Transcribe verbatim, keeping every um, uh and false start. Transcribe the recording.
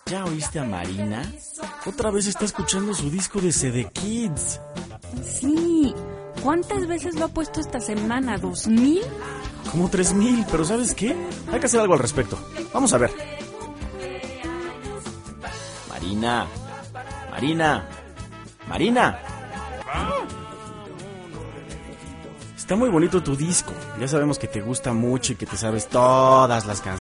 ¿Ya oíste a Marina? Otra vez está escuchando su disco de C D Kids. Sí. ¿Cuántas veces lo ha puesto esta semana? ¿Dos mil? Como tres mil, pero ¿sabes qué? Hay que hacer algo al respecto. Vamos a ver. Marina. Marina. Marina. Está muy bonito tu disco. Ya sabemos que te gusta mucho y que te sabes todas las canciones.